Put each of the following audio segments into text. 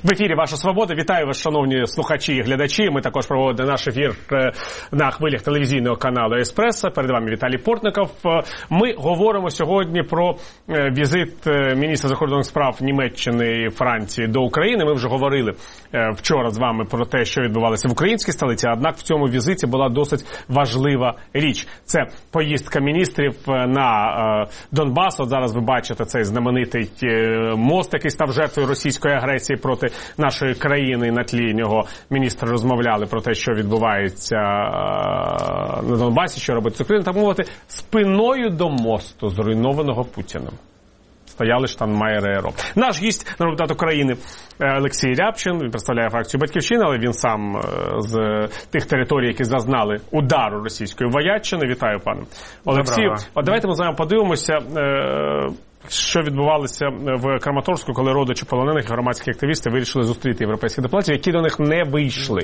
В ефірі «Ваша свобода». Вітаю вас, шановні слухачі і глядачі. Ми також проводимо наш ефір на хвилях телевізійного каналу «Еспресо». Перед вами Віталій Портников. Ми говоримо сьогодні про візит міністра закордонних справ Німеччини і Франції до України. Ми вже говорили вчора з вами про те, що відбувалося в українській столиці. Однак в цьому візиті була досить важлива річ. Це поїздка міністрів на Донбас. От зараз ви бачите цей знаменитий мост, який став жертвою російської агресії проти нашої країни. На тлі нього міністри розмовляли про те, що відбувається на Донбасі, що робить Україна, так мовити, спиною до мосту, зруйнованого Путіним. Стояли штандмайери РРО. Наш гість, народний депутат України Олексій Рябчин, він представляє фракцію «Батьківщина», але він сам з тих територій, які зазнали удару російської вояччини. Вітаю, пане Олексію. От давайте ми з вами подивимося, що відбувалося в Краматорську, коли родичі полонених і громадські активісти вирішили зустріти європейських дипломатів, які до них не вийшли.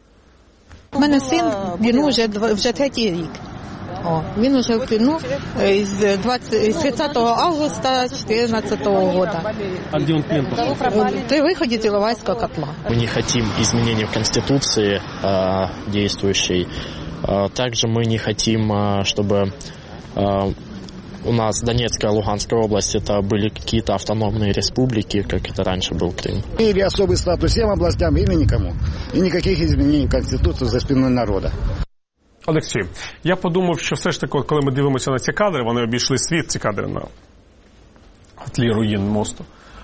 У мене син, він вже третій рік. Він уже в плену з 30 августа 2014 года. А где он плен пошел? При выходе из Иловайского котла. Мы не хотим изменений в Конституции действующей. Также мы не хотим, чтобы у нас Донецкая и Луганская области это были какие-то автономные республики, как это раньше был Крым. Или особый статус всем областям, или никому. И никаких изменений в Конституцию за спиной народа. Олексій, я подумав, що все ж таки, коли ми дивимося на ці кадри, вони обійшли світ, ці кадри на тлі руїн мосту.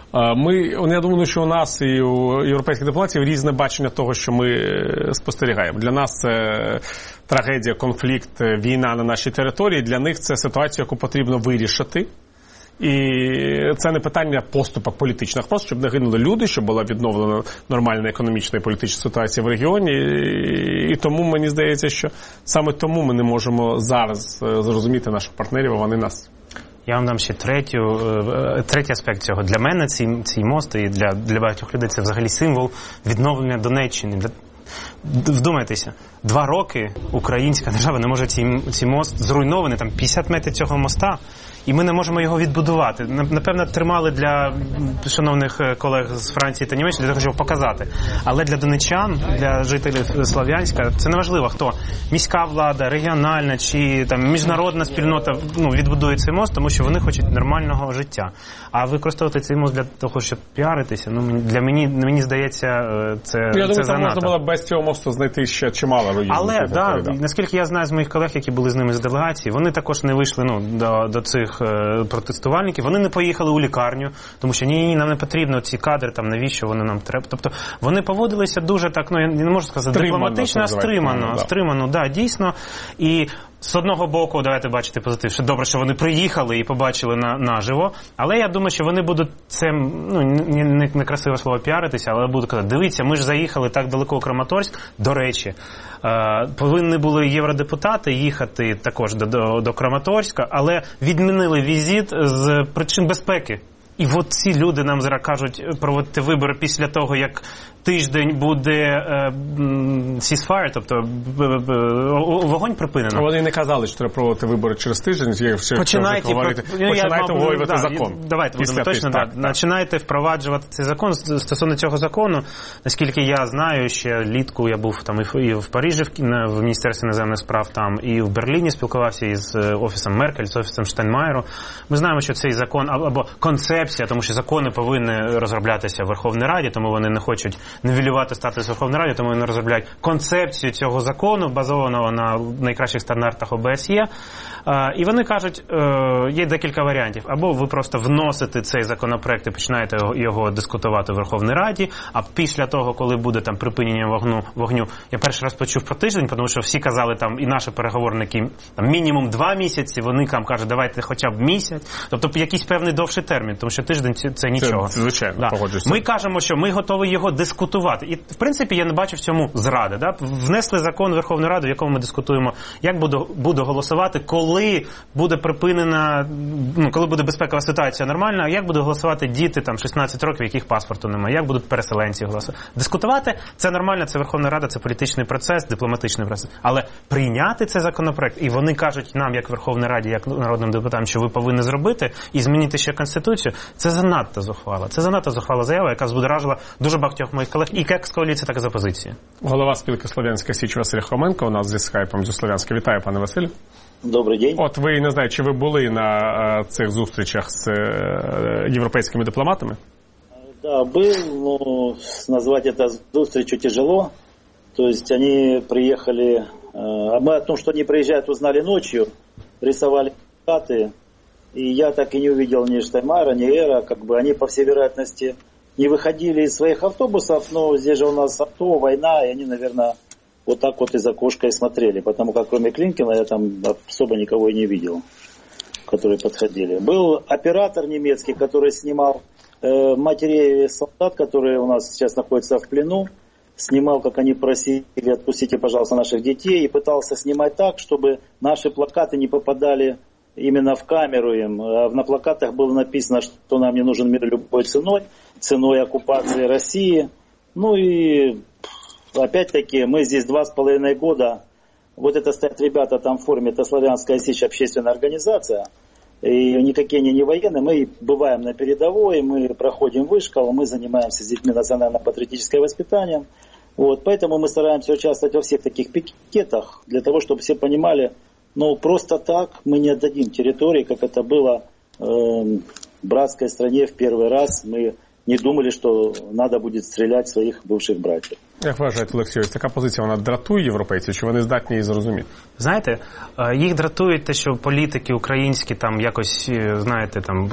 Я думаю, що у нас і у європейських дипломатів різне бачення того, що ми спостерігаємо. Для нас це трагедія, конфлікт, війна на нашій території. Для них це ситуація, яку потрібно вирішити. І це не питання поступок політичних, просто щоб не гинули люди, щоб була відновлена нормальна економічна і політична ситуація в регіоні. І тому мені здається, що саме тому ми не можемо зараз зрозуміти наших партнерів, а вони нас. Я вам дам ще третій аспект цього. Для мене цей мост і для багатьох людей це взагалі символ відновлення Донеччини. Вдумайтеся, 2 роки українська держава не може цей мост зруйнований, там 50 метрів цього моста, і ми не можемо його відбудувати. Напевно, тримали для шановних колег з Франції та Німеччини для того, щоб показати. Але для донеччан, для жителів Слов'янська, це не важливо, хто міська влада, регіональна чи там міжнародна спільнота відбудує цей мост, тому що вони хочуть нормального життя. А використовувати цей мост для того, щоб піаритися, мені здається, це занадто. Я думаю, там можна було без цього мосту знайти ще чимало руїн. Але, наскільки я знаю з моїх колег, які були з ними з делегації, вони також не вийшли до цих протестувальників, вони не поїхали у лікарню, тому що ні, нам не потрібно ці кадри, там навіщо вони нам треба. Тобто вони поводилися дуже так, я не можу сказати, дипломатично, стримано, дійсно. І з одного боку, давайте бачити позитив, що добре, що вони приїхали і побачили наживо, але я думаю, що вони будуть це, не красиве слово піаритися, але будуть казати, дивіться, ми ж заїхали так далеко у Краматорськ, до речі, повинні були євродепутати їхати також до Краматорська, але відмінили візит з причин безпеки. І от ці люди нам зараз кажуть проводити вибори після того, як тиждень буде ceasefire, тобто вогонь припинено. Вони не казали, що треба проводити вибори через тиждень. Починайте обговорювати закон. Давайте будемо точно. Починайте впроваджувати цей закон. Стосовно цього закону, наскільки я знаю, ще влітку я був там і в Парижі, в Міністерстві іноземних справ там, і в Берліні спілкувався із Офісом Меркель, з Офісом Штайнмайєру. Ми знаємо, що цей закон, або концепція, тому що закони повинні розроблятися в Верховній Раді, тому вони не хочуть нівелювати статус Верховної Ради, тому вони розробляють концепцію цього закону, базованого на найкращих стандартах ОБСЄ. І вони кажуть, є декілька варіантів. Або ви просто вносите цей законопроект і починаєте його дискутувати в Верховній Раді, а після того, коли буде там припинення вогню, я перший раз почув про тиждень, тому що всі казали, там і наші переговорники, там мінімум 2 місяці, вони там кажуть, давайте хоча б місяць, тобто якийсь певний довший термін, тому що тиждень це нічого. Це звичайно, погоджуюся. Ми кажемо, що ми готові його дискутувати. І, в принципі, я не бачу в цьому зради. Внесли закон в Верховну Раду, в якому ми дискутуємо, як буду голосувати, коли буде припинена, коли буде безпекова ситуація нормальна, як будуть голосувати діти там 16 років, яких паспорту немає, як будуть переселенці голосувати. Дискутувати – це нормально, це Верховна Рада, це політичний процес, дипломатичний процес. Але прийняти цей законопроект, і вони кажуть нам, як Верховній Раді, як народним депутатам, що ви повинні зробити, і змінити ще Конституцію, Це занадто зухвала. Це занадто зухвала заява, яка збудоражила дуже багатьох моїх колег, і як з коаліції, так і з опозиції. Голова спілки «Слов'янська Січ» Василь Хоменко у нас зі скайпом зі Слов'янська. Вітаю, пане Василь. Добрий день. От ви, не знаю, чи ви були на цих зустрічах з європейськими дипломатами? Да, был, но назвать это встречу тяжело. То есть они приехали, а мы о том, что они приезжают, узнали ночью, рисовали карты, и я так и не увидел ни Штайнмайера, ни Эра, как бы они, по всей вероятности, не выходили из своих автобусов, но здесь же у нас авто, война, и они, наверное, вот так вот из окошка и смотрели, потому как кроме Клинкина я там особо никого и не видел, которые подходили. Был оператор немецкий, который снимал матерей солдат, которые у нас сейчас находятся в плену, снимал, как они просили, отпустите, пожалуйста, наших детей, и пытался снимать так, чтобы наши плакаты не попадали именно в камеру им. На плакатах было написано, что нам не нужен мир любой ценой, ценой оккупации России. Ну и опять-таки мы здесь 2,5 года, вот это стоят ребята там в форме, это «Славянская Сечь», общественная организация, и никакие они не военные, мы бываем на передовой, мы проходим вышколу, мы занимаемся с детьми национально-патриотическим воспитанием. Вот, поэтому мы стараемся участвовать во всех таких пикетах, для того, чтобы все понимали, ну просто так мы не отдадим территории, как это было в братской стране в первый раз. Мы не думали, що треба буде стріляти своїх бувших братів. Як вважаєте, Олексій, ось така позиція, вона дратує європейців, чи вони здатні її зрозуміти? Знаєте, їх дратує те, що політики українські там якось, знаєте, там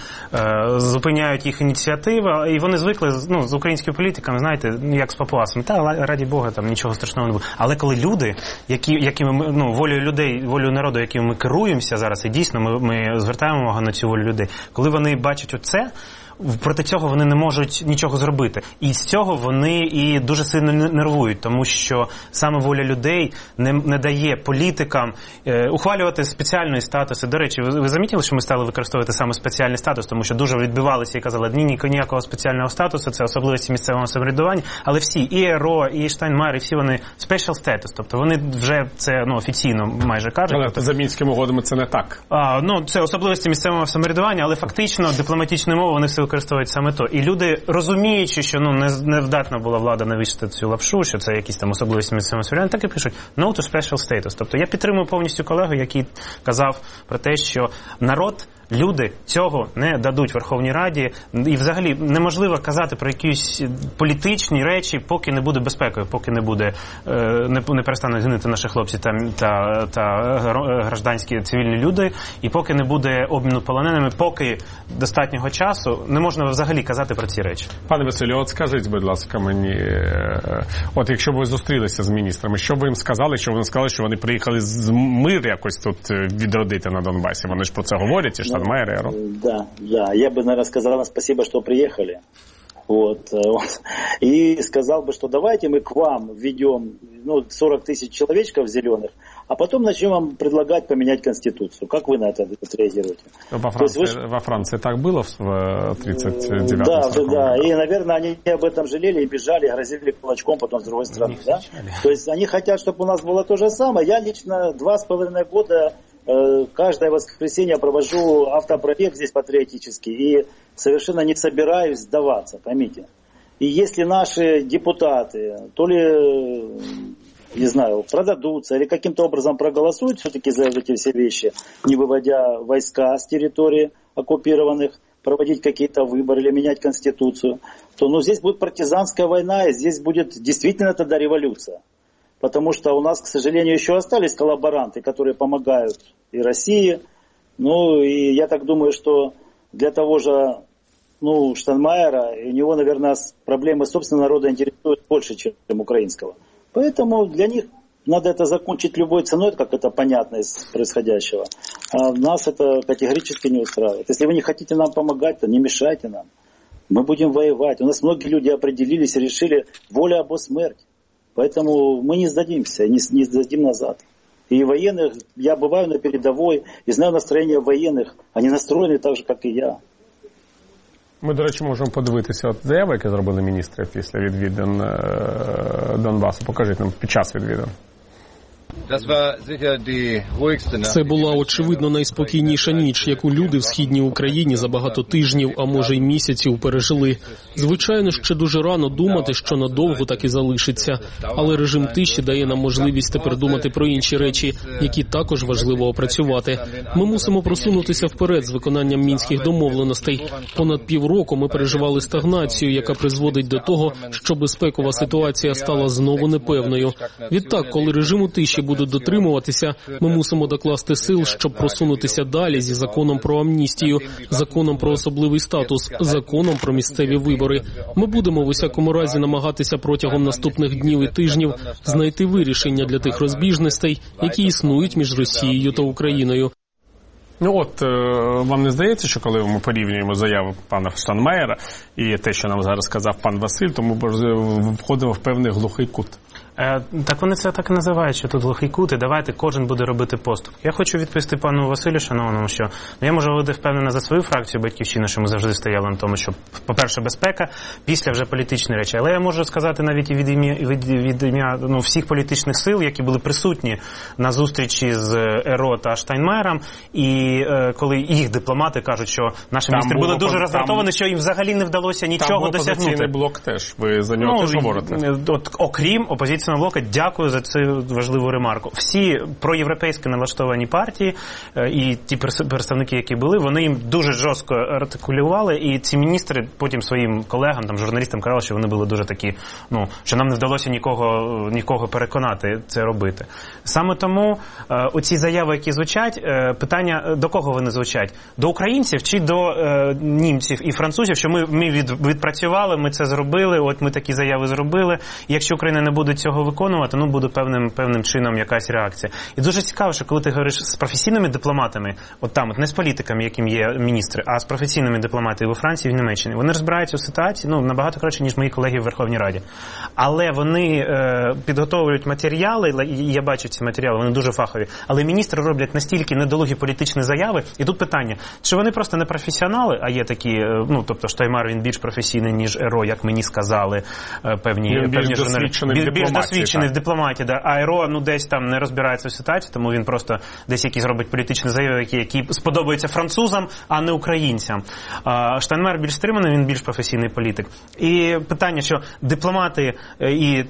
зупиняють їх ініціативи, і вони звикли, ну, з українськими політиками, знаєте, як з папуасами. Та, раді Бога, там нічого страшного не буде. Але коли люди, якими ми, ну, волею людей, волею народу, якими ми керуємося зараз, і дійсно ми звертаємо увагу на цю волю людей, коли вони бачать оце, проти цього вони не можуть нічого зробити. І з цього вони і дуже сильно нервують, тому що саме воля людей не дає політикам ухвалювати спеціальні статуси. До речі, ви замітили, що ми стали використовувати саме спеціальний статус, тому що дуже відбивалися і казали, ніякого спеціального статусу, це особливості місцевого самоврядування, але всі, і ЕРО, і Штайнмайер, і всі вони special status, тобто вони вже це, ну, офіційно майже кажуть. Але за Мінськими угодами це не так. Ну, це особливості місцевого самоврядування, але фактично дипломатичною мовою вони все використовують саме то. І люди, розуміючи, що не вдатна була влада навішати цю лапшу, що це якісь там особливості місцевого самоврядування, так і пишуть no to special status. Тобто я підтримую повністю колегу, який казав про те, що народ, люди цього не дадуть Верховній Раді. І взагалі неможливо казати про якісь політичні речі, поки не буде безпекою, поки не буде, не перестануть гинути наші хлопці та гражданські цивільні люди, і поки не буде обміну полоненими, поки достатнього часу, не можна взагалі казати про ці речі. Пане Василю, от скажіть, будь ласка, мені, от якщо б ви зустрілися з міністрами, що б ви їм сказали, що вони сказали, що вони приїхали з мир якось тут відродити на Донбасі? Вони ж про це говорять, і Штайнмайер, Эро. Да. Я бы, наверное, сказал спасибо, что приехали. Вот. И сказал бы, что давайте мы к вам введем 40 тысяч человечков зеленых, а потом начнем вам предлагать поменять Конституцию. Как вы на это реагируете? Во Франции так было в 39-м? Да. И, наверное, они об этом жалели и бежали, грозили кулачком потом с другой стороны. Да? То есть они хотят, чтобы у нас было то же самое. Я лично 2,5 года каждое воскресенье провожу автопробег здесь патриотический и совершенно не собираюсь сдаваться, поймите. И если наши депутаты то ли, не знаю, продадутся или каким-то образом проголосуют все-таки за эти все вещи, не выводя войска с территории оккупированных, проводить какие-то выборы или менять Конституцию, то здесь будет партизанская война, и здесь будет действительно тогда революция. Потому что у нас, к сожалению, еще остались коллаборанты, которые помогают и России. И я так думаю, что для того же Штайнмайера, у него, наверное, проблемы собственного народа интересуют больше, чем украинского. Поэтому для них надо это закончить любой ценой, как это понятно из происходящего. А нас это категорически не устраивает. Если вы не хотите нам помогать, то не мешайте нам. Мы будем воевать. У нас многие люди определились и решили воля або смерть. Поэтому мы не сдадимся, не сдадим назад. И военных, я бываю на передовой и знаю настроение военных. Они настроены так же, как и я. Ми, до речі, можемо подивитися заяви, які зробили міністри після відвідин Донбасу. Покажіть нам під час відвідин. Це була, очевидно, найспокійніша ніч, яку люди в східній Україні за багато тижнів, а може й місяців пережили. Звичайно, ще дуже рано думати, що надовго так і залишиться. Але режим тиші дає нам можливість тепер думати про інші речі, які також важливо опрацювати. Ми мусимо просунутися вперед з виконанням мінських домовленостей. Понад півроку ми переживали стагнацію, яка призводить до того, що безпекова ситуація стала знову непевною. Відтак, коли режиму тиші будуть дотримуватися, ми мусимо докласти сил, щоб просунутися далі зі законом про амністію, законом про особливий статус, законом про місцеві вибори. Ми будемо в усякому разі намагатися протягом наступних днів і тижнів знайти вирішення для тих розбіжностей, які існують між Росією та Україною. Ну от, вам не здається, що коли ми порівнюємо заяву пана Штайнмайєра і те, що нам зараз сказав пан Василь, то ми входимо в певний глухий кут? Так вони це так і називають, що тут глухий кут, і давайте кожен буде робити поступ. Я хочу відповісти пану Василю шановному, що я можу бути впевнена за свою фракцію «Батьківщина», що ми завжди стояли на тому, що, по-перше, безпека, після вже політичні речі. Але я можу сказати навіть і від ім'я всіх політичних сил, які були присутні на зустрічі з РО та Штайнмайєром, і коли їх дипломати кажуть, що наші міністри були дуже роздратовані, що їм взагалі не вдалося нічого досягнути. Там опозиційний блок теж, ви за нього теж говорите. Окрім опозиційного блоку, дякую за цю важливу ремарку. Всі проєвропейські налаштовані партії і ті представники, які були, вони їм дуже жорстко артикулювали, і ці міністри потім своїм колегам, там, журналістам казали, що вони були дуже такі, що нам не вдалося нікого переконати це робити. Саме тому оці заяви, які звучать, питання, до кого вони звучать? До українців чи до німців і французів, що ми відпрацювали, ми це зробили, от ми такі заяви зробили, і якщо Україна не буде цього виконувати, буде певним чином якась реакція. І дуже цікаво, що коли ти говориш з професійними дипломатами, не з політиками, яким є міністри, а з професійними дипломатами у Франції і в Німеччині, вони розбираються у ситуації, набагато краще, ніж мої колеги в Верховній Раді. Але вони підготовлюють матеріали, і я бачу ці матеріали, вони дуже фахові, але міністри роблять настільки недолугі політичні заяви, і тут питання, чи вони просто не професіонали, а є такі, тобто Штайнмайєр, він більш професійний, ніж РО, як мені сказали певні журналісти. Більш досвідчений в дипломатії, а РО десь там не розбирається в ситуації, тому він просто десь якісь робить політичні заяви, які сподобаються французам, а не українцям. Штайнмайєр більш стриманий, він більш професійний політик. І питання, що дипломати і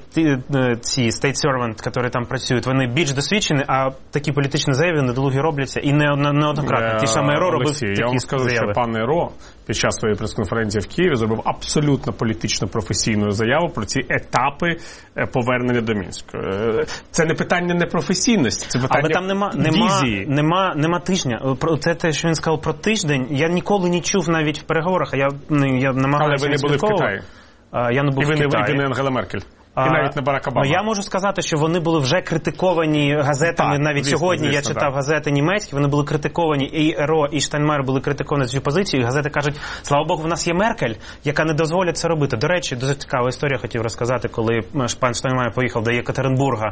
ці state servant, які там працюють, вони більш досвідчені, а такі політичні заяви недолугі робляться і неоднократно. Ті саме РО робив такі заяви. Я вам скажу, що пан РО під час своєї прес-конференції в Києві зробив абсолютно політично професійну заяву про ці етапи повернення до Мінську. Це не питання непрофесійності, це питання візії. Нема тижня. Це те, що він сказав про тиждень, я ніколи не чув навіть в переговорах, а я намагаюся. Але ви не були в Китаї. Я не був в Китаї. І ви не Ангела Меркель. І навіть не Барак Обама. Я можу сказати, що вони були вже критиковані газетами, навіть сьогодні я читав газети німецькі, вони були критиковані, і РО, і Штайнмайєр були критиковані цю позицію, і газети кажуть, слава Богу, в нас є Меркель, яка не дозволить це робити. До речі, дуже цікава історія, хотів розказати, коли пан Штайнмайєр поїхав до Єкатеринбурга,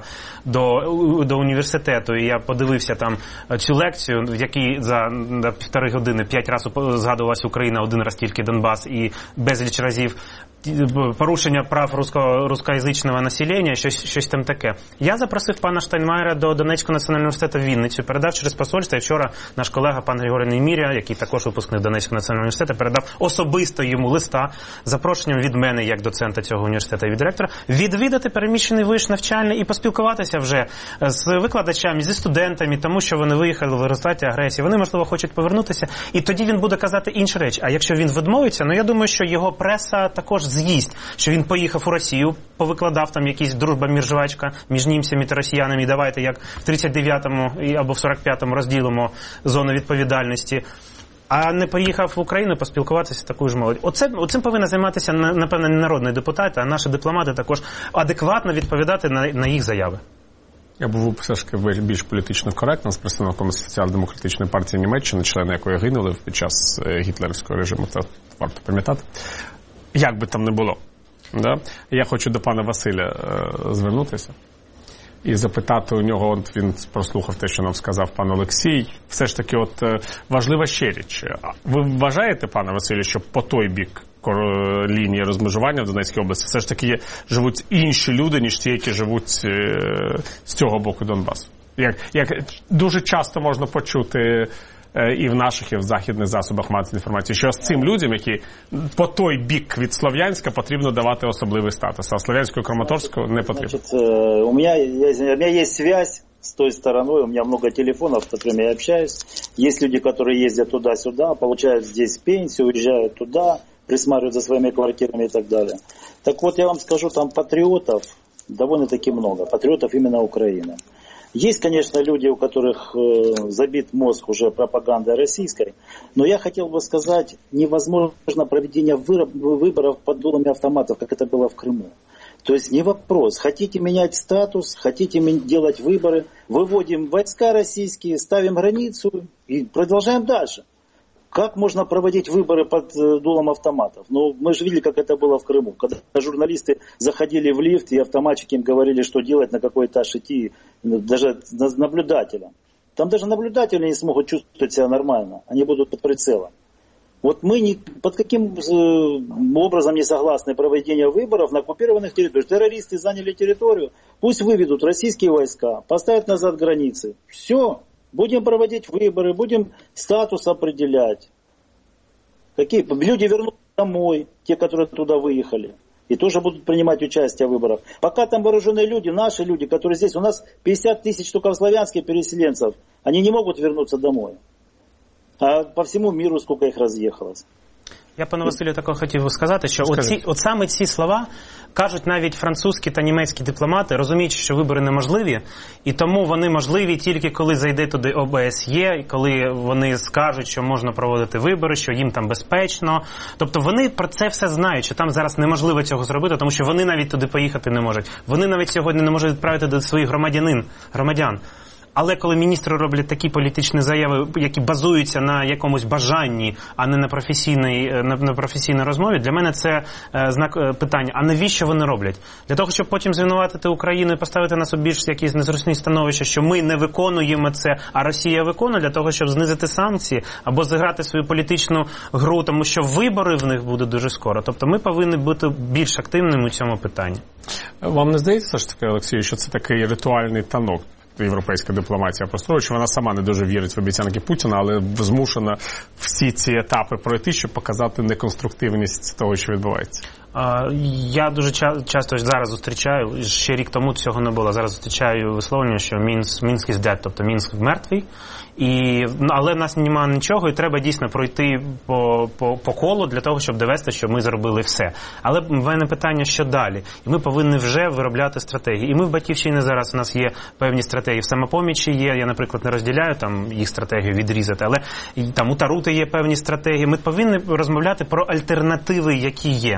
до університету, і я подивився там цю лекцію, в якій за 1,5 години 5 разів згадувалася Україна, 1 раз тільки Донбас, і безліч разів порушення прав рускоязичного населення, щось там таке. Я запросив пана Штайнмайєра до Донецького національного університету в Вінницю, передав через посольство, і вчора наш колега пан Григорій Неміря, який також випускник Донецького національного університету, передав особисто йому листа з запрошенням від мене, як доцента цього університету і від директора, відвідати переміщений виш навчальний і поспілкуватися вже з викладачами, зі студентами, тому що вони виїхали в результаті агресії. Вони, можливо, хочуть повернутися, і тоді він буде казати інші речі. А якщо він відмовиться, я думаю, що його преса також з'їсть, що він поїхав у Росію, повикладав там якісь дружба-між-жвачка між німцями та росіянами, давайте як в 39-му або в 45-му розділимо зону відповідальності, а не поїхав в Україну поспілкуватися з такою ж молоддю. Оцим повинен займатися, напевно, не народний депутат, а наші дипломати також адекватно відповідати на їх заяви. Я був все ж таки більш політично коректним з представником Соціал-демократичної партії Німеччини, члени якої гинули під час гітлерівського режиму, це варто пам'ятати. Як би там не було. Да? Я хочу до пана Василя звернутися і запитати у нього, він прослухав те, що нам сказав пан Олексій, все ж таки важлива ще річ. Ви вважаєте, пане Василю, що по той бік лінії розмежування в Донецькій області все ж таки живуть інші люди, ніж ті, які живуть з цього боку Донбасу. Як дуже часто можна почути і в наших, і в західних засобах масової інформації, що з цим людям, які по той бік від Слов'янська, потрібно давати особливий статус, а Слов'янську і Краматорську не потрібно. Значит, у меня есть связь с той стороной, у меня много телефонов, с которыми я общаюсь. Есть люди, которые ездят туда-сюда, получают здесь пенсию, уезжают туда, присматривают за своими квартирами и так далее. Так вот, я вам скажу, там патриотов довольно-таки много, патриотов именно Украины. Есть, конечно, люди, у которых забит мозг уже пропагандой российской, но я хотел бы сказать, невозможно проведение выборов под дулами автоматов, как это было в Крыму. То есть не вопрос, хотите менять статус, хотите делать выборы, выводим войска российские, ставим границу и продолжаем дальше. Как можно проводить выборы под дулом автоматов? Ну, мы же видели, как это было в Крыму. Когда журналисты заходили в лифт, и автоматчики им говорили, что делать, на какой этаж идти, даже наблюдателя. Там даже наблюдатели не смогут чувствовать себя нормально. Они будут под прицелом. Вот мы под каким образом не согласны проведению выборов на оккупированных территориях. Террористы заняли территорию, пусть выведут российские войска, поставят назад границы. Все. Будем проводить выборы, будем статус определять. Люди вернутся домой, те, которые туда выехали, и тоже будут принимать участие в выборах. Пока там вооруженные люди, наши люди, которые здесь, у нас 50 тысяч только в Слов'янске переселенцев, они не могут вернуться домой. А по всему миру сколько их разъехалось. Я, пане Василю, також хотів сказати, що от саме ці слова кажуть навіть французькі та німецькі дипломати, розуміючи, що вибори неможливі, і тому вони можливі тільки коли зайде туди ОБСЄ, коли вони скажуть, що можна проводити вибори, що їм там безпечно. Тобто вони про це все знають, що там зараз неможливо цього зробити, тому що вони навіть туди поїхати не можуть. Вони навіть сьогодні не можуть відправити до своїх громадян. Але коли міністри роблять такі політичні заяви, які базуються на якомусь бажанні, а не на професійній розмові, для мене це знак питання. А навіщо вони роблять? Для того, щоб потім звинуватити Україну і поставити нас у більш якісь незручні становища, що ми не виконуємо це, а Росія виконує, для того, щоб знизити санкції або зіграти свою політичну гру, тому що вибори в них будуть дуже скоро. Тобто ми повинні бути більш активними у цьому питанні. Вам не здається ж таки, Олексію, що це такий ритуальний танок? Європейська дипломатія простроює, що вона сама не дуже вірить в обіцянки Путіна, але змушена всі ці етапи пройти, щоб показати неконструктивність того, що відбувається. Я дуже часто зараз зустрічаю, ще рік тому цього не було, зараз зустрічаю висловлення, що Мінськ is dead, тобто Мінськ мертвий, але в нас немає нічого, і треба дійсно пройти по колу для того, щоб довести, що ми зробили все. Але в мене питання, що далі? І ми повинні вже виробляти стратегії. І ми в Батьківщині зараз, у нас є певні стратегії, в Самопомічі є, я, наприклад, не розділяю там їх стратегію відрізати, але там у Тарути є певні стратегії. Ми повинні розмовляти про альтернативи, які є.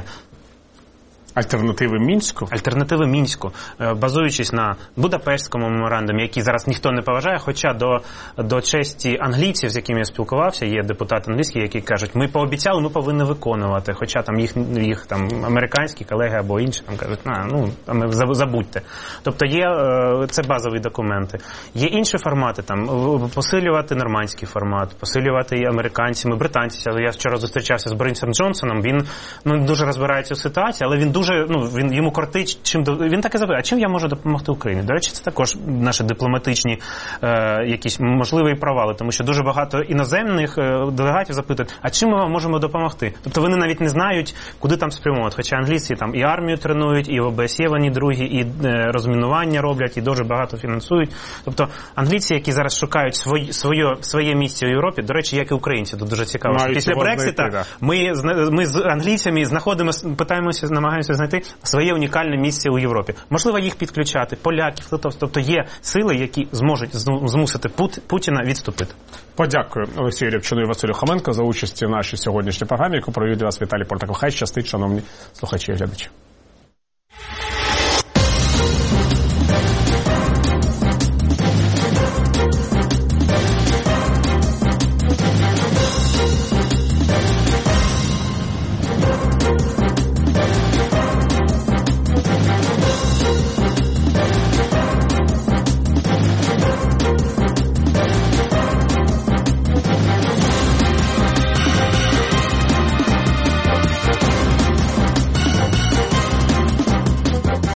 Альтернативи Мінську? Альтернативи Мінську, базуючись на Будапештському меморандумі, який зараз ніхто не поважає, хоча до честі англійців, з якими я спілкувався, є депутати англійські, які кажуть, ми пообіцяли, ми повинні виконувати, хоча там їх там американські колеги або інші там кажуть, забудьте. Тобто є, це базові документи. Є інші формати, там, посилювати нормандський формат, посилювати і американцями, британці. Я вчора зустрічався з Борисом Джонсоном, він дуже розбирається у ситуації, але він дуже, йому кортить, він так і запитає, а чим я можу допомогти Україні? До речі, це також наші дипломатичні якісь можливі провали, тому що дуже багато іноземних делегатів запитують, а чим ми вам можемо допомогти? Тобто вони навіть не знають, куди там спрямовувати, хоча англійці там і армію тренують, і в ОБСЄ вони другі, і розмінування роблять, і дуже багато фінансують. Тобто англійці, які зараз шукають своє місце у Європі, до речі, як і українці, тут дуже цікаво. Після Брексита ми з англійцями намагаємося знайти своє унікальне місце у Європі. Можливо, їх підключати, поляків, тобто є сили, які зможуть змусити Путіна відступити. Подякую Олексію Рябчину і Василю Хоменко за участь у нашій сьогоднішній програмі, яку провів для вас Віталій Портников. Хай щастить, шановні слухачі і глядачі.